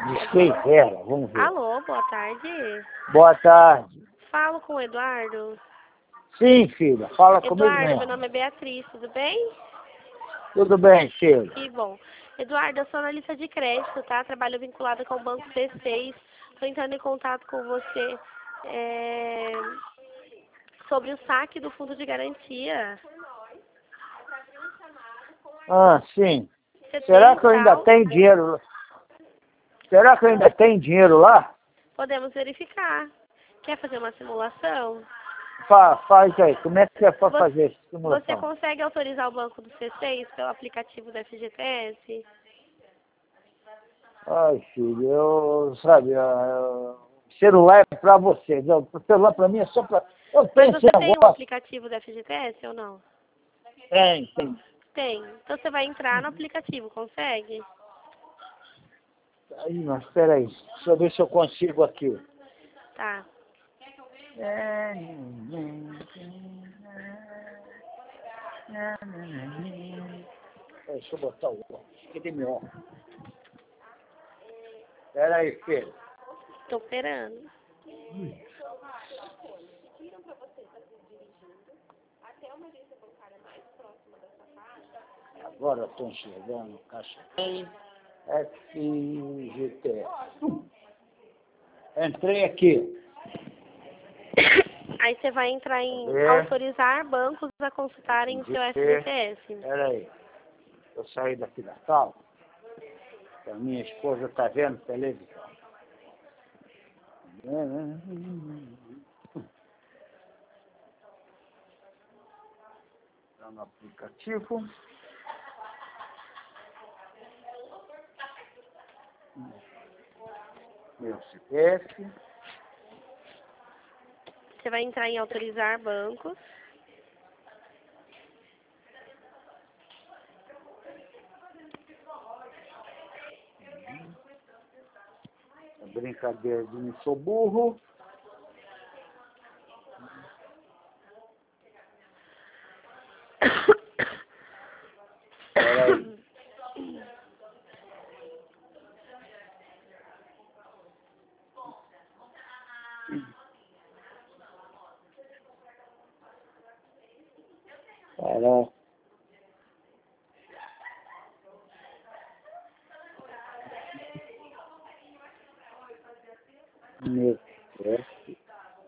Diz quem era, vamos ver. Alô, boa tarde. Boa tarde. Falo com o Eduardo. Sim, filha, fala comigo Eduardo, mesmo. meu nome é Beatriz, tudo bem? Tudo bem, filha? Que bom. Eduardo, eu sou analista de crédito, tá? Trabalho vinculado com o Banco C6. Estou entrando em contato com você sobre o saque do fundo de garantia. Ah, sim. Você Será tem que eu ainda saldo? tenho dinheiro? Será que eu ainda tenho dinheiro lá? Podemos verificar. Quer fazer uma simulação? Faz aí. Como é que é para fazer essa Você simulação? consegue autorizar o banco do C6 pelo aplicativo do FGTS? Ai, filho, sabe, celular é para você. O celular para mim é só para... Eu Mas tenho esse você tem um negócio. aplicativo do FGTS ou não? Tem. Tem. Então você vai entrar no aplicativo, consegue? Aí, mas espera aí. Deixa eu ver se eu consigo aqui. Tá. Deixa eu botar o óculos. Cadê meu óculos? Espera aí, filho. Tô esperando. Agora eu estou enxergando caixa tem FGTS. Entrei aqui. Aí você vai entrar em É. autorizar bancos a consultarem o seu FGTS. Espera aí. Eu saí daqui da sala. A minha esposa está vendo televisão. Está no aplicativo. Meu CPF. Você vai entrar em autorizar bancos. Brincadeira de não sou burro. Peraí. Peraí. Meu CPF.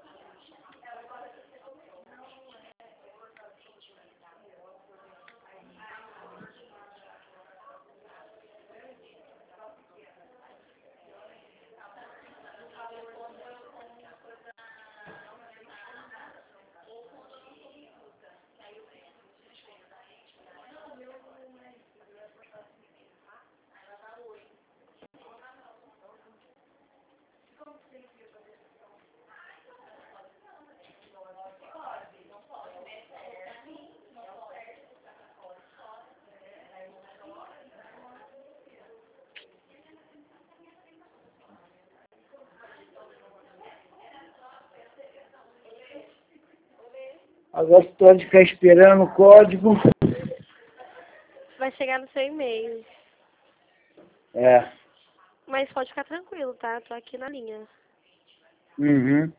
Agora estou de ficar esperando o código. Vai chegar no seu e-mail. É. Mas pode ficar tranquilo, tá? Tô aqui na linha. Uhum.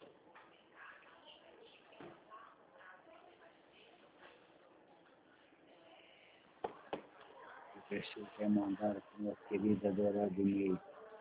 Ver se eu quero mandar para minha querida adorada e-mail.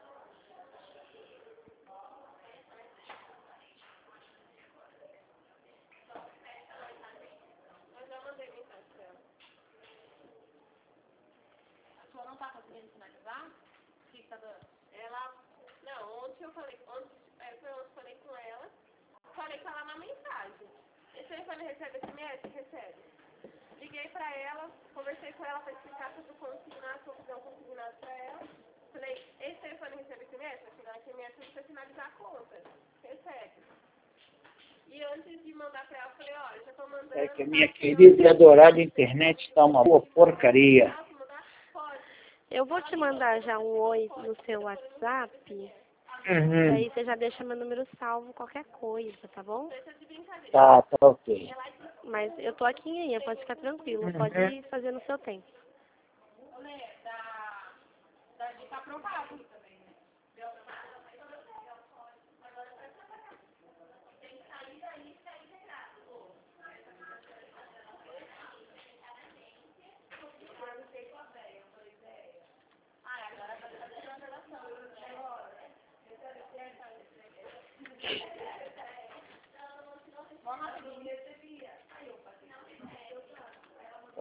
Falei com ela na mensagem. Esse telefone recebe SMS? Recebe. Liguei pra ela, conversei com ela pra explicar sobre o consignado, se eu fizer um consignado pra ela. Falei, esse telefone recebe SMS? Vai chegar SMS pra você finalizar a conta. Recebe. E antes de mandar pra ela, eu falei, olha, já tô mandando... É que a minha querida e adorada internet está uma boa porcaria. Eu vou te mandar já um oi no seu WhatsApp. E Uhum. aí você já deixa meu número salvo, qualquer coisa, tá bom? Tá ok. Mas eu tô aqui ainda, pode ficar tranquilo, pode Uhum. fazer no seu tempo.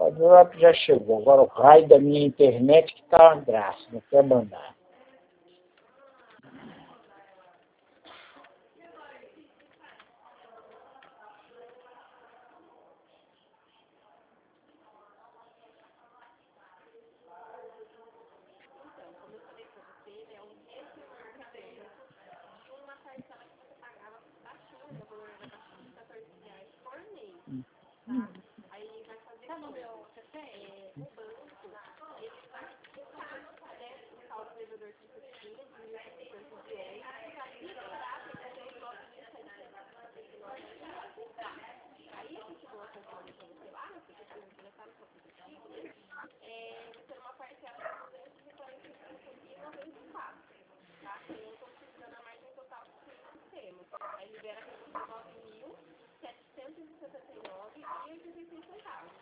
O WhatsApp já chegou. Agora o raio da minha internet que tá uma graça, não quer mandar. Uma parcela que você pagava baixinho, o valor era baixinho, R$14 por mês. Aí vai fazer o banco, ele vai ficar, né, o saldo do devedor que você tinha, de 1.710, e liberar para fazer o bloco de 1.710. Aí a gente boa conforme para você lá, você já está no seu aplicativo, né? Vai ter uma parcela de 245,94, tá? Eu estou precisando a margem total do sistema. Aí libera R$9.779,86.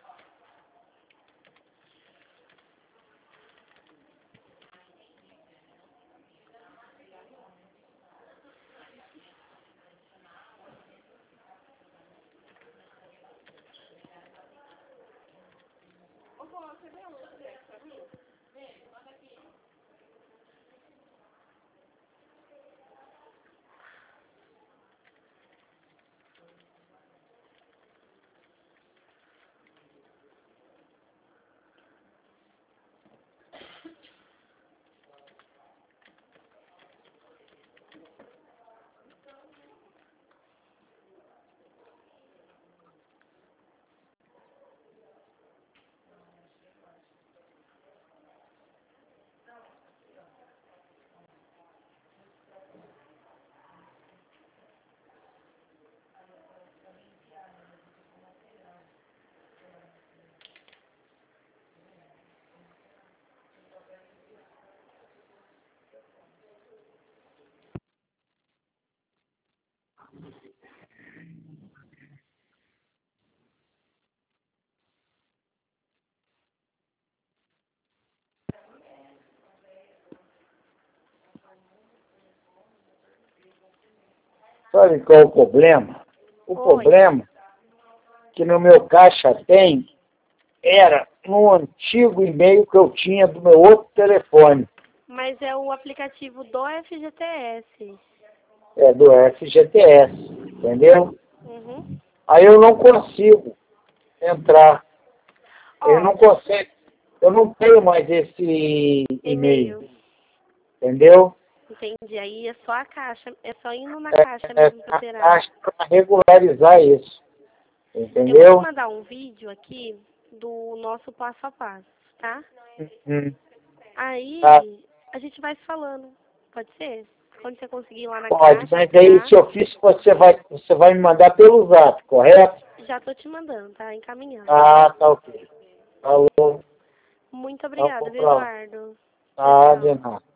Ô, pô, você vê um cheque pra mim? Vê, manda aqui. Sabe qual é o problema? O problema que no meu caixa tem era no antigo e-mail que eu tinha do meu outro telefone. Mas é o aplicativo do FGTS. É do FGTS, entendeu? Uhum. Aí eu não consigo entrar. Eu Ó, não consigo. Eu não tenho mais esse e-mail, e-mail. entendeu? Entendi. Aí é só a caixa. É só indo na É, caixa mesmo pra a tirar. taxa para regularizar isso, Eu vou te entendeu? mandar um vídeo aqui do nosso passo a passo, tá? Uhum. Aí Tá. a gente vai se falando. Pode ser? Quando você conseguir ir lá na Pode, caixa mas aí tirar, esse ofício você vai me mandar pelo zap, correto? já tô te mandando, tá? Encaminhando, tá Ah, bom? tá ok. Falou. Muito Tá obrigada, bom, viu, pronto. Eduardo? Tchau, Ah, tchau. de nada.